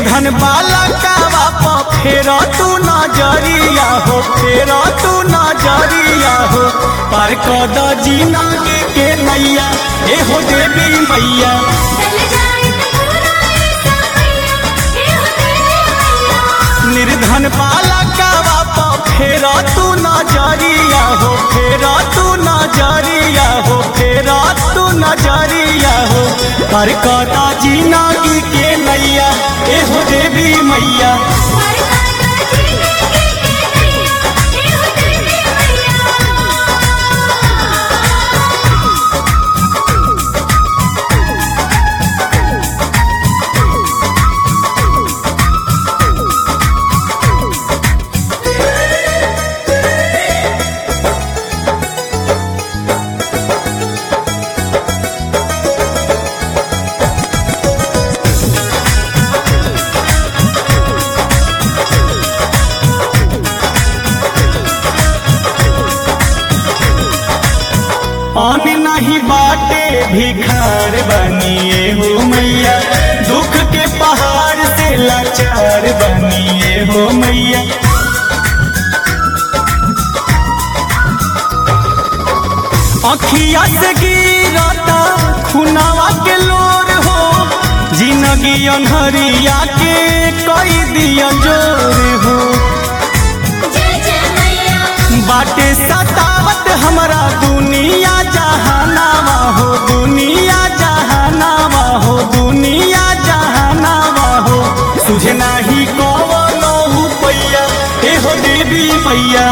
निर्धन बाला का बाप फेरा तू नजरिया हो, फेरा तू नजरिया हो। पार कद जीना के नैया ए हो देवी मैया। निर्धन बाला का बाप फेरा तू नजरिया हो, फेरा तू नजरिया हो, फेरा तू नजरिया हो। पार कद जीना के नैया ए हो देवी मैया। अन नहीं बाटे भिखार बनिए हो मैया, दुख के पहाड़ से लाचार बनिए हो मैया। अखिया से गिरता खुनावा के लोर हो, जिंदगी अनहरिया के कई दिया जोर हो। बाटे सतावत हमरा दुनिया जहानावा हो, दुनिया जहानावा हो, दुनिया जहानावा हो। तुझे नाही कवनो पैया ए हो देवी मैया।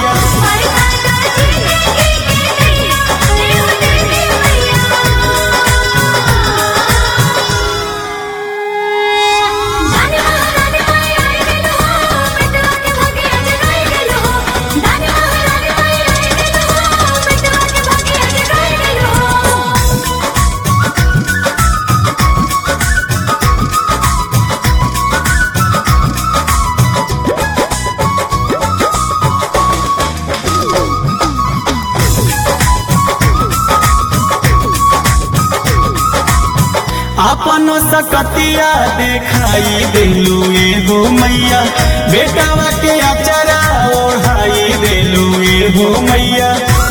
अपनो सकतिया देखाई देलू ए हो मैया, बेटावा के अचरा ओढ़ाई देलू ए हो मैया।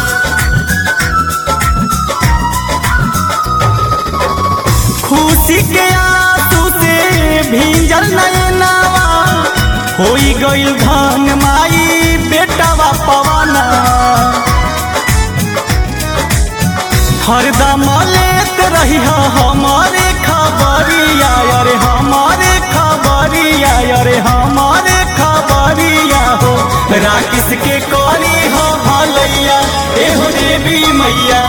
खुशी के आंसू से भींजल नयनावा, होई गइल धन माई बेटावा पवाना। हरदम लेत रही हमारे खबरिया, अरे हमारे खबरिया, अरे हमारे खबरिया हो। राकेश के करी हो भलैया ए हो देवी मैया।